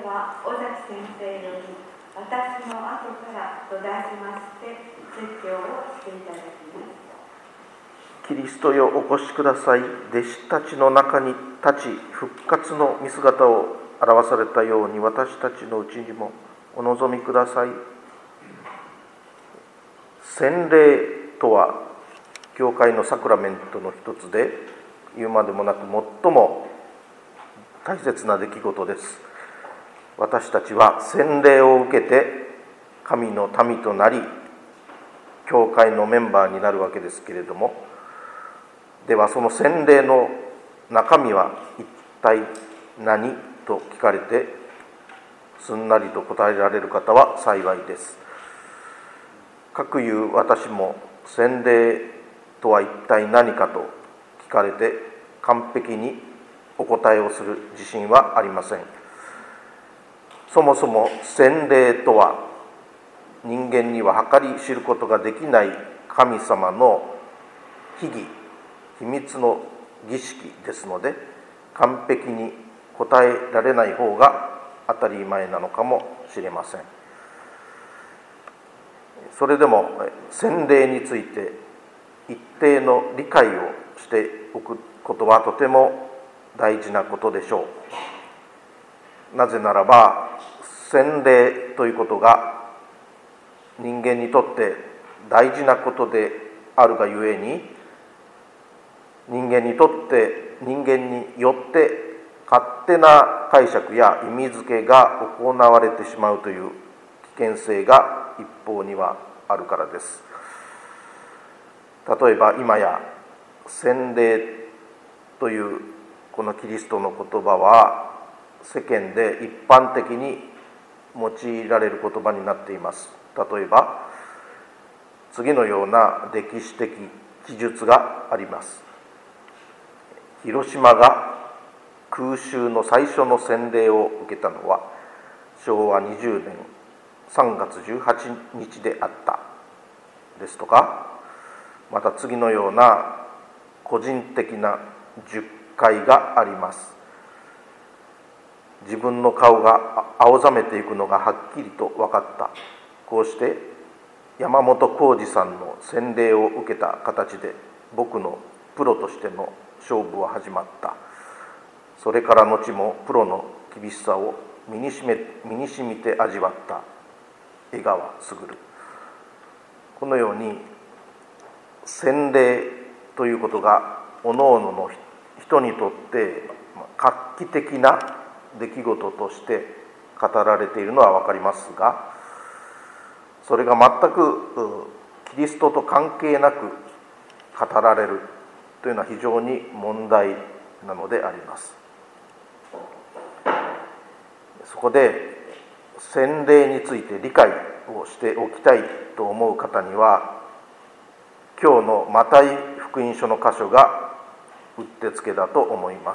は尾崎先生より私の後からと題しまして説教をしていただきます。 キリストよお越しください。弟子たちの中に立ち復活の見姿を表されたように私たちのうちにもお望みください。洗礼とは教会のサクラメントの一つで、言うまでもなく最も大切な出来事です。私たちは洗礼を受けて神の民となり、教会のメンバーになるわけですけれども、ではその洗礼の中身は一体何と聞かれて、すんなりと答えられる方は幸いです。かくいう私も洗礼とは一体何かと聞かれて完璧にお答えをする自信はありません。そもそも洗礼とは人間には計り知ることができない神様の秘儀、秘密の儀式ですので、完璧に答えられない方が当たり前なのかもしれません。それでも洗礼について一定の理解をしておくことはとても大事なことでしょう。なぜならば、洗礼ということが人間にとって大事なことであるがゆえに、人間によって勝手な解釈や意味付けが行われてしまうという危険性が一方にはあるからです。例えば今や洗礼というこのキリストの言葉は世間で一般的に用いられる言葉になっています。例えば次のような歴史的記述があります。広島が空襲の最初の洗礼を受けたのは昭和20年3月18日であったですとか、また次のような個人的な述懐があります。自分の顔が青ざめていくのがはっきりと分かった。こうして山本浩二さんの洗礼を受けた形で僕のプロとしての勝負は始まった。それから後もプロの厳しさを身に染みて味わった江川卓。このように洗礼ということが各々の人にとって画期的な出来事として語られているのは分かりますが、それが全くキリストと関係なく語られるというのは非常に問題なのであります。そこで洗礼について理解をしておきたいと思う方には、今日のマタイ福音書の箇所がうってつけだと思います。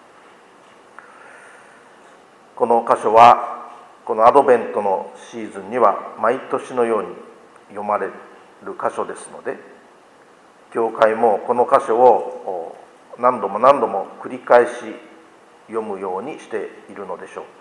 この箇所はこのアドベントのシーズンには毎年のように読まれる箇所ですので、教会もこの箇所を何度も繰り返し読むようにしているのでしょう。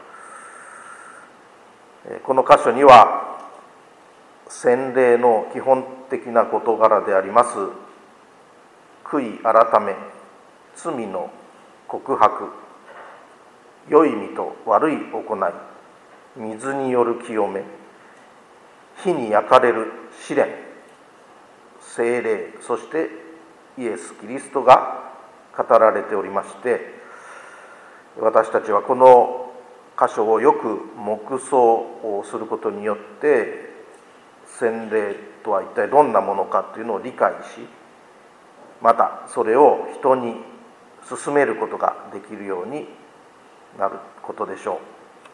この箇所には洗礼の基本的な事柄であります悔い改め、罪の告白、良い意味と悪い行い、水による清め、火に焼かれる試練、聖霊、そしてイエス・キリストが語られておりまして、私たちはこの箇所をよく黙想をすることによって洗礼とは一体どんなものかというのを理解し、またそれを人に進めることができるようになることでしょう。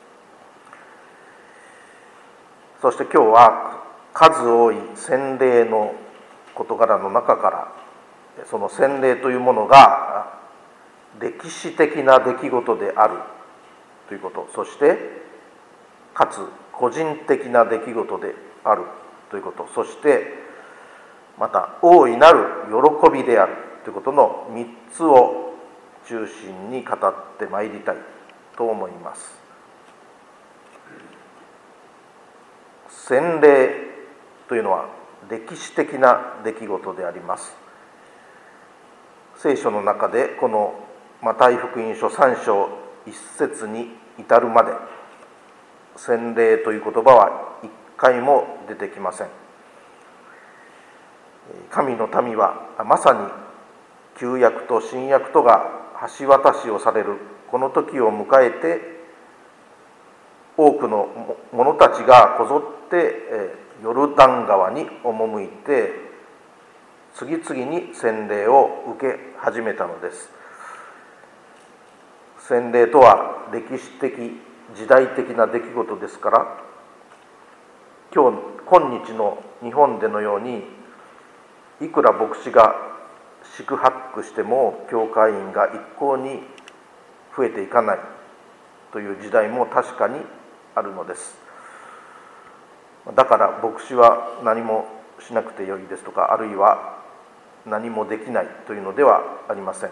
そして今日は数多い洗礼の事柄の中から、その洗礼というものが歴史的な出来事であるということ、そしてかつ個人的な出来事であるということ、そしてまた大いなる喜びであるということの3つを中心に語ってまいりたいと思います。 洗礼というのは歴史的な出来事であります。聖書の中でこのマタイ福音書3章1節に至るまで洗礼という言葉は一回も出てきません。神の民はまさに旧約と新約とが橋渡しをされるこの時を迎えて、多くの者たちがこぞってヨルダン川に赴いて次々に洗礼を受け始めたのです。洗礼とは歴史的時代的な出来事ですから、今日の日本でのようにいくら牧師が四苦八苦しても教会員が一向に増えていかないという時代も確かにあるのです。だから牧師は何もしなくてよいですとか、あるいは何もできないというのではありません。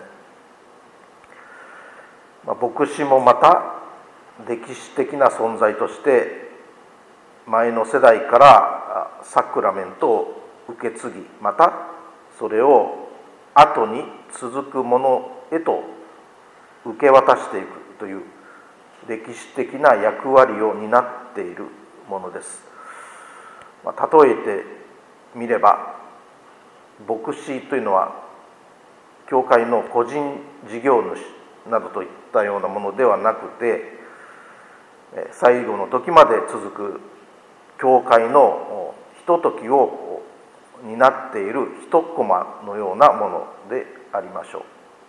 牧師もまた歴史的な存在として前の世代からサクラメントを受け継ぎ、またそれを後に続く者へと受け渡していくという歴史的な役割を担っているものです。例えてみれば、牧師というのは教会の個人事業主などといったようなものではなくて、最後の時まで続く教会のひとときを担っている一コマのようなものでありましょ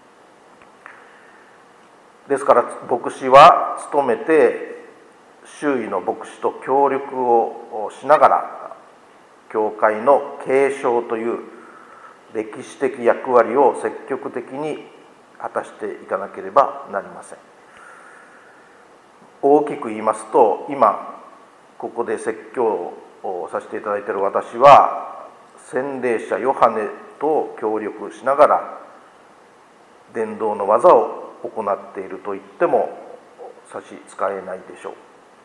う。ですから牧師は努めて周囲の牧師と協力をしながら教会の継承という歴史的役割を積極的に果たしていかなければなりません。大きく言いますと、今ここで説教をさせていただいている私は洗礼者ヨハネと協力しながら伝道の技を行っていると言っても差し支えないでしょう。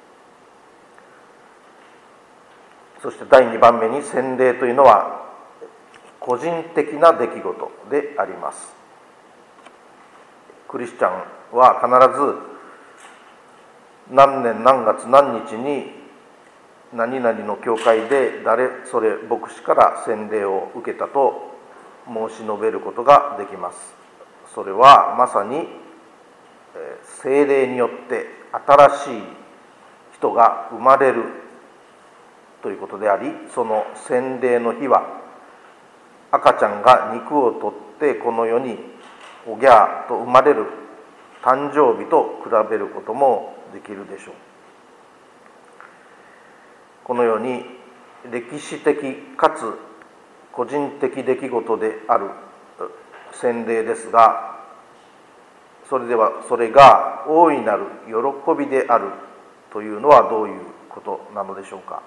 そして第2番目に、洗礼というのは個人的な出来事であります。クリスチャンは必ず何年何月何日に何々の教会で誰それ牧師から洗礼を受けたと申し述べることができます。それはまさに聖霊によって新しい人が生まれるということであり、その洗礼の日は赤ちゃんが肉を取ってこの世におぎゃーと生まれる誕生日と比べることもできるでしょう。このように歴史的かつ個人的出来事である洗礼ですが、それが大いなる喜びであるというのはどういうことなのでしょうか。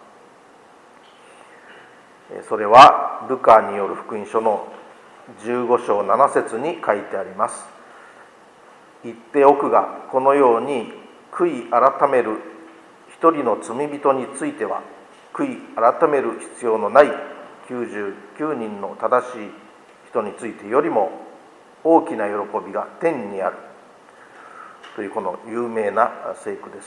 それはルカによる福音書の15章7節に書いてあります。言っておくが、このように悔い改める一人の罪人については悔い改める必要のない99人の正しい人についてよりも大きな喜びが天にあるというこの有名な聖句です。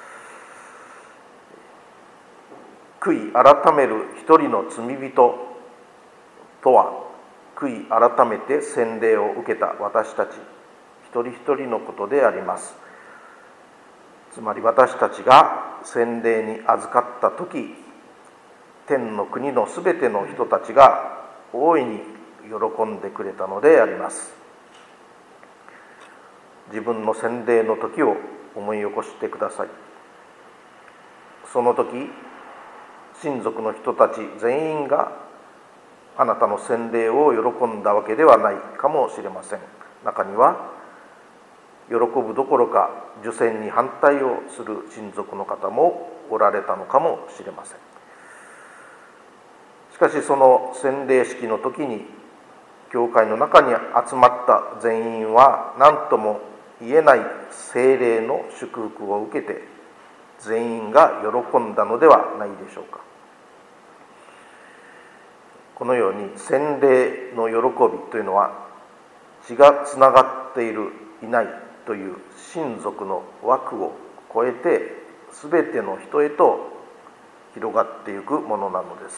悔い改める一人の罪人とは、悔い改めて洗礼を受けた私たち一人一人のことであります。つまり私たちが洗礼に預かったとき、天の国のすべての人たちが大いに喜んでくれたのであります。自分の洗礼の時を思い起こしてください。その時、親族の人たち全員があなたの洗礼を喜んだわけではないかもしれません。中には喜ぶどころか受洗に反対をする親族の方もおられたのかもしれません。しかしその洗礼式の時に教会の中に集まった全員は何とも言えない聖霊の祝福を受けて、 全員が喜んだのではないでしょうか。このように洗礼の喜びというのは、血がつながっているいないという親族の枠を超えて全ての人へと広がっていくものなのです。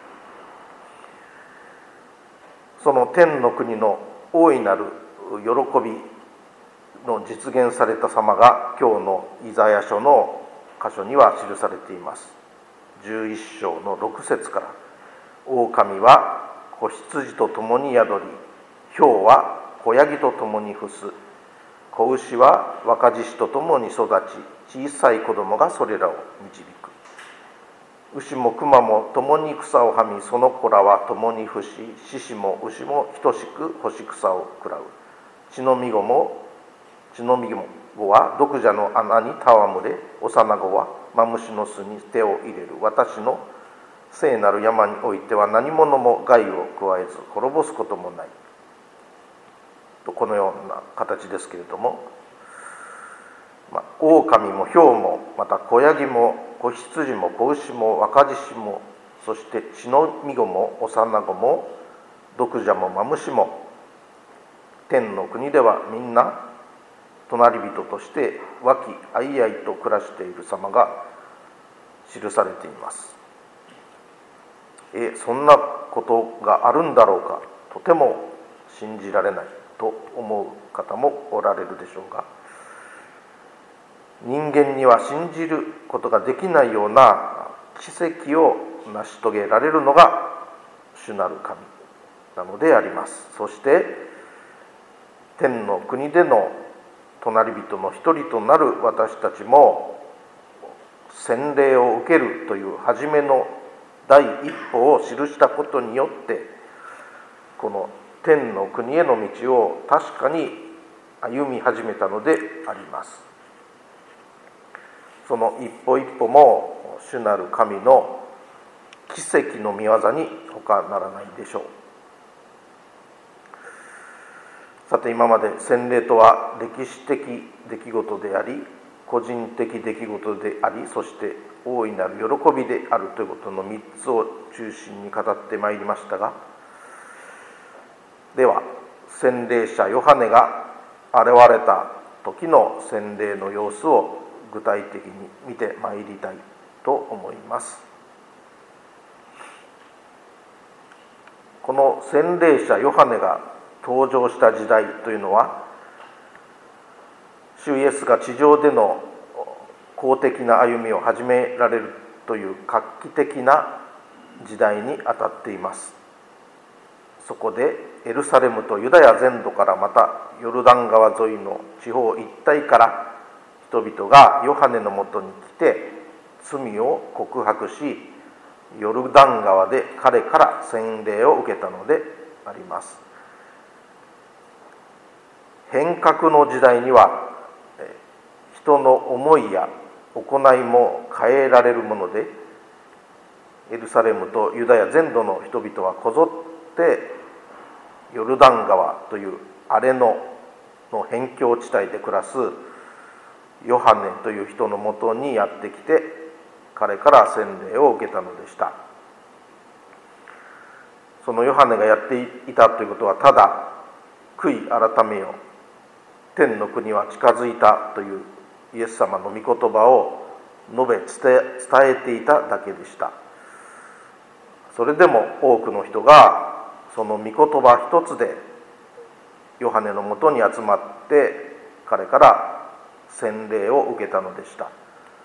その天の国の大いなる喜びの実現された様が今日のイザヤ書の箇所には記されています。11章の6節から、狼は子羊と共に宿り、豹は子ヤギと共に伏す、子牛は若獅子と共に育ち、小さい子供がそれらを導く。牛も熊も共に草をはみ、その子らは共に伏し、獅子も牛も等しく干し草を食らう。血のみ子は毒蛇の穴に戯れ、幼子はマムシの巣に手を入れる。私の聖なる山においては何者も害を加えず滅ぼすこともないと、このような形ですけれども、狼も豹も、また子ヤギも子羊も子牛も若獅子も、そして血のみ子も幼子も毒蛇もマムシも、天の国ではみんな隣人として和気あいあいと暮らしている様が記されています。そんなことがあるんだろうか、とても信じられないと思う方もおられるでしょうが、人間には信じることができないような奇跡を成し遂げられるのが主なる神なのであります。そして天の国での隣人の一人となる私たちも、洗礼を受けるという初めの第一歩を記したことによって、この天の国への道を確かに歩み始めたのであります。その一歩一歩も主なる神の奇跡の御業に他ならないでしょう。さて、今まで洗礼とは歴史的出来事であり、個人的出来事であり、そして大いなる喜びであるということの3つを中心に語ってまいりましたが、では洗礼者ヨハネが現れた時の洗礼の様子を具体的に見てまいりたいと思います。この洗礼者ヨハネが登場した時代というのは、主イエスが地上での公的な歩みを始められるという画期的な時代にあたっています。そこでエルサレムとユダヤ全土から、またヨルダン川沿いの地方一帯から人々がヨハネのもとに来て罪を告白し、ヨルダン川で彼から洗礼を受けたのであります。変革の時代には人の思いや行いも変えられるもので、エルサレムとユダヤ全土の人々はこぞってヨルダン川という荒れ野の辺境地帯で暮らすヨハネという人のもとにやってきて、彼から洗礼を受けたのでした。そのヨハネがやっていたということは、ただ悔い改めよ、天の国は近づいたというイエス様の御言葉を述べ伝えていただけでした。それでも多くの人がその御言葉一つでヨハネのもとに集まって彼から洗礼を受けたのでした。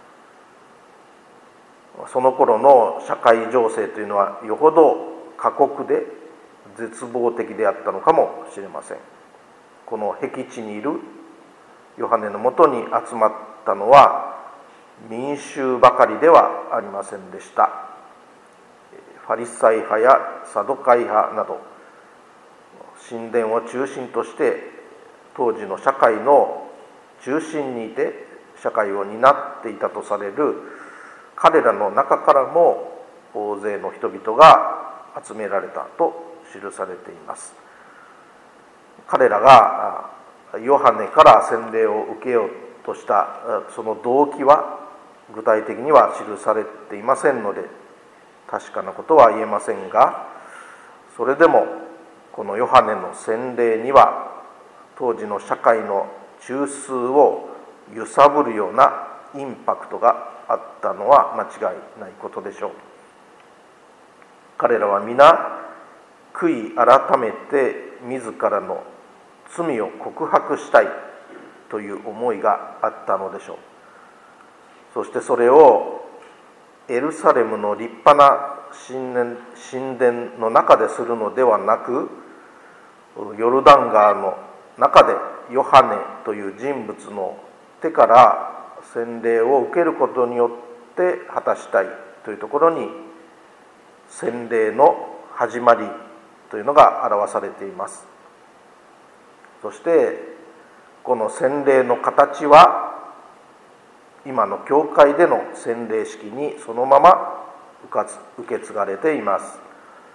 その頃の社会情勢というのはよほど過酷で絶望的であったのかもしれません。この僻地にいるヨハネのもとに集まったのは民衆ばかりではありませんでした。ファリサイ派やサドカイ派など、神殿を中心として当時の社会の中心にいて社会を担っていたとされる彼らの中からも大勢の人々が集められたと記されています。彼らがヨハネから洗礼を受けようとしたその動機は、 具体的には記されていませんので確かなことは言えませんが、それでもこのヨハネの洗礼には当時の社会の中枢を揺さぶるようなインパクトがあったのは間違いないことでしょう。彼らは皆悔い改めて自らの罪を告白したいという思いがあったのでしょう。そしてそれをエルサレムの立派な神殿の中でするのではなく、ヨルダン川の中でヨハネという人物の手から洗礼を受けることによって果たしたいというところに洗礼の始まりというのが表されています。そしてこの洗礼の形は今の教会での洗礼式にそのまま受け継がれています。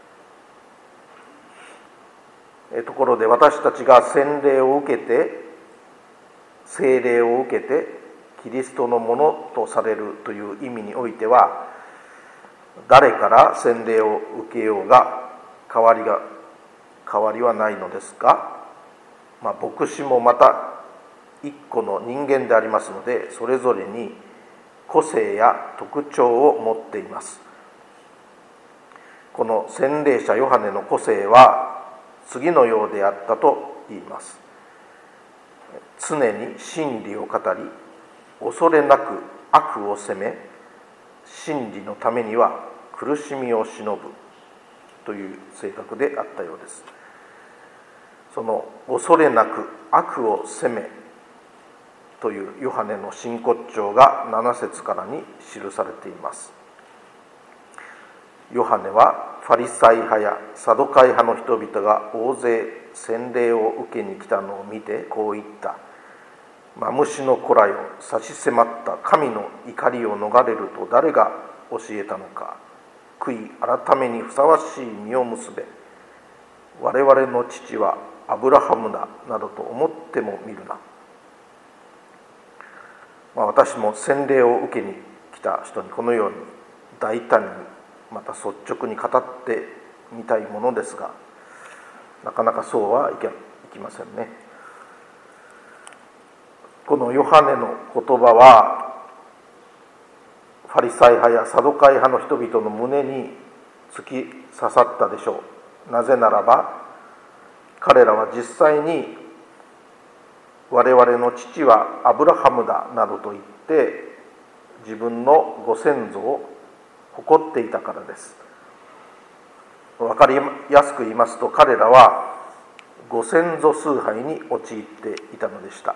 ところで私たちが洗礼を受けて聖霊を受けてキリストのものとされるという意味においては、誰から洗礼を受けようが変わりはないのですが、牧師もまた一個の人間でありますので、それぞれに個性や特徴を持っています。この洗礼者ヨハネの個性は次のようであったと言います。常に真理を語り、恐れなく悪を責め、真理のためには苦しみを忍ぶという性格であったようです。その恐れなく悪を責めというヨハネの真骨頂が7節からに記されています。ヨハネはファリサイ派やサドカイ派の人々が大勢洗礼を受けに来たのを見てこう言った。マムシの子らよ、差し迫った神の怒りを逃れると誰が教えたのか。悔い改めにふさわしい実を結べ。我々の父はアブラハムだなどと思ってもみるな。私も洗礼を受けに来た人にこのように大胆にまた率直に語ってみたいものですが、なかなかそうはいきませんね。このヨハネの言葉はファリサイ派やサドカイ派の人々の胸に突き刺さったでしょう。なぜならば彼らは実際に我々の父はアブラハムだなどと言って自分のご先祖を誇っていたからです。分かりやすく言いますと、彼らはご先祖崇拝に陥っていたのでした。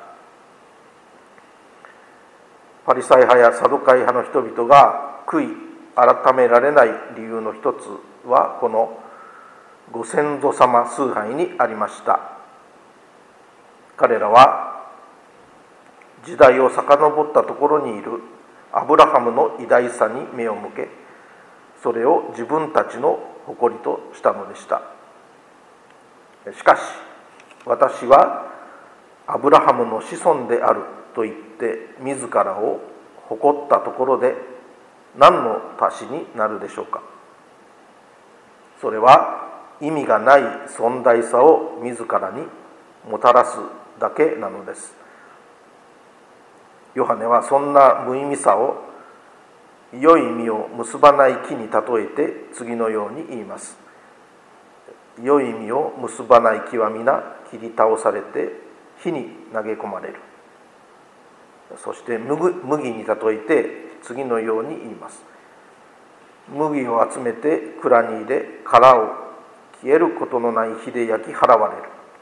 パリサイ派やサドカイ派の人々が悔い改められない理由の一つはこのご先祖様崇拝にありました。彼らは時代を遡ったところにいるアブラハムの偉大さに目を向け、それを自分たちの誇りとしたのでした。しかし私はアブラハムの子孫であると言って自らを誇ったところで何の足しになるでしょうか。それは意味がない尊大さを自らにもたらすだけなのです。ヨハネはそんな無意味さを良い実を結ばない木に例えて次のように言います。良い実を結ばない木は皆切り倒されて火に投げ込まれる。そして麦に例えて次のように言います。麦を集めて蔵に入れ、殻を消えることのない火で焼き払われる。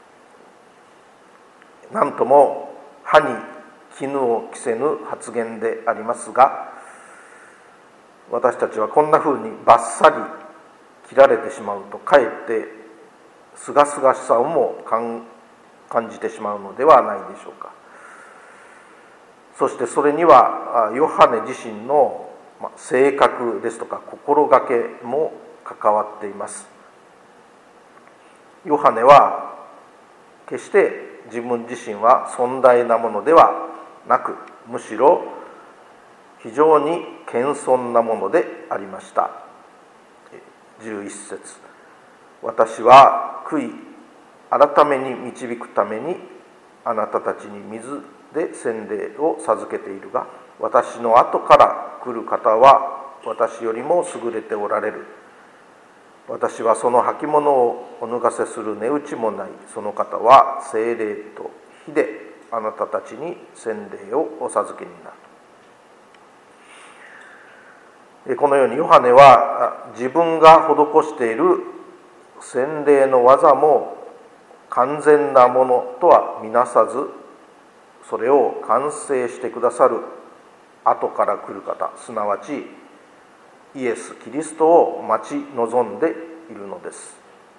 なんとも歯に絹を着せぬ発言でありますが、私たちはこんなふうにバッサリ切られてしまうとかえってすがすがしさをも感じてしまうのではないでしょうか。そしてそれにはヨハネ自身の性格ですとか心がけも関わっています。ヨハネは決して自分自身は尊大なものではなく、むしろ非常に謙遜なものでありました。11節、私は悔い改めに導くためにあなたたちに水で洗礼を授けているが、私の後から来る方は私よりも優れておられる。私はその履物をお脱がせする値打ちもない。その方は聖霊と火であなたたちに洗礼をお授けになる。このようにヨハネは自分が施している洗礼の技も完全なものとは見なさず、それを完成してくださる後から来る方、すなわちイエス・キリストを待ち望んでいるのです。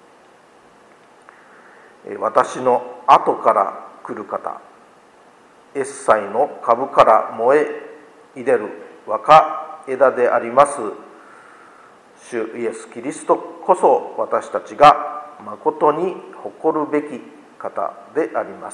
私の後から来る方、エッサイの株から燃え出る若枝であります主イエス・キリストこそ、私たちが誠に誇るべき方であります。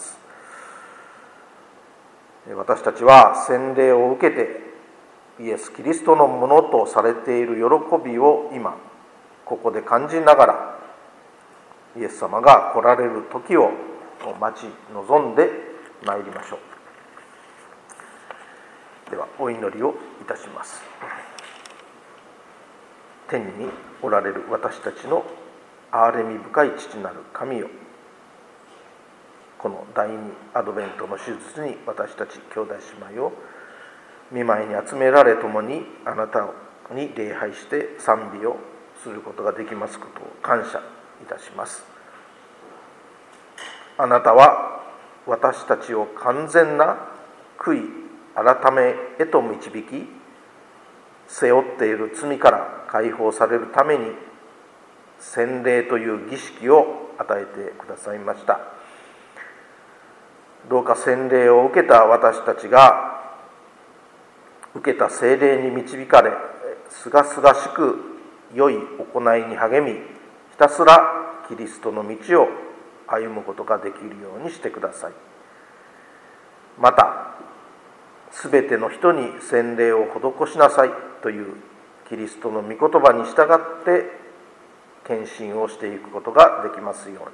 私たちは洗礼を受けてイエス・キリストのものとされている喜びを今ここで感じながら、イエス様が来られる時を待ち望んでまいりましょう。ではお祈りをいたします。天におられる私たちの憐れみ深い父なる神よ、この第二アドベントの手術に私たち兄弟姉妹を御前に集められ、共にあなたに礼拝して賛美をすることができますことを感謝いたします。あなたは私たちを完全な悔い改めへと導き、背負っている罪から解放されるために洗礼という儀式を与えてくださいました。どうか洗礼を受けた私たちが受けた聖霊に導かれ、すがすがしく良い行いに励み、ひたすらキリストの道を歩むことができるようにしてください。また、すべての人に洗礼を施しなさいというキリストの御言葉に従って献身をしていくことができますように。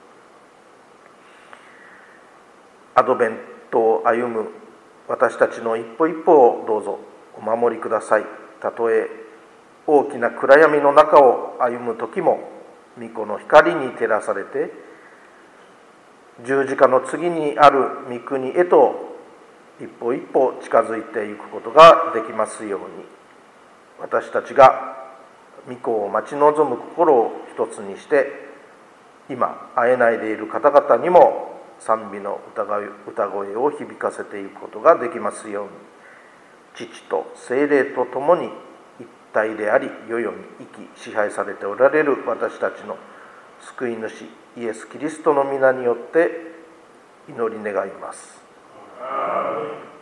アドベントを歩む私たちの一歩一歩をどうぞお守りください。たとえ大きな暗闇の中を歩む時も、御子の光に照らされて十字架の次にある御国へと一歩一歩近づいていくことができますように、私たちが御子を待ち望む心を一つにして、今会えないでいる方々にも賛美の歌声を響かせていくことができますように、父と聖霊とともに一体であり、世々に生き支配されておられる私たちの救い主イエス・キリストの皆によって祈り願います。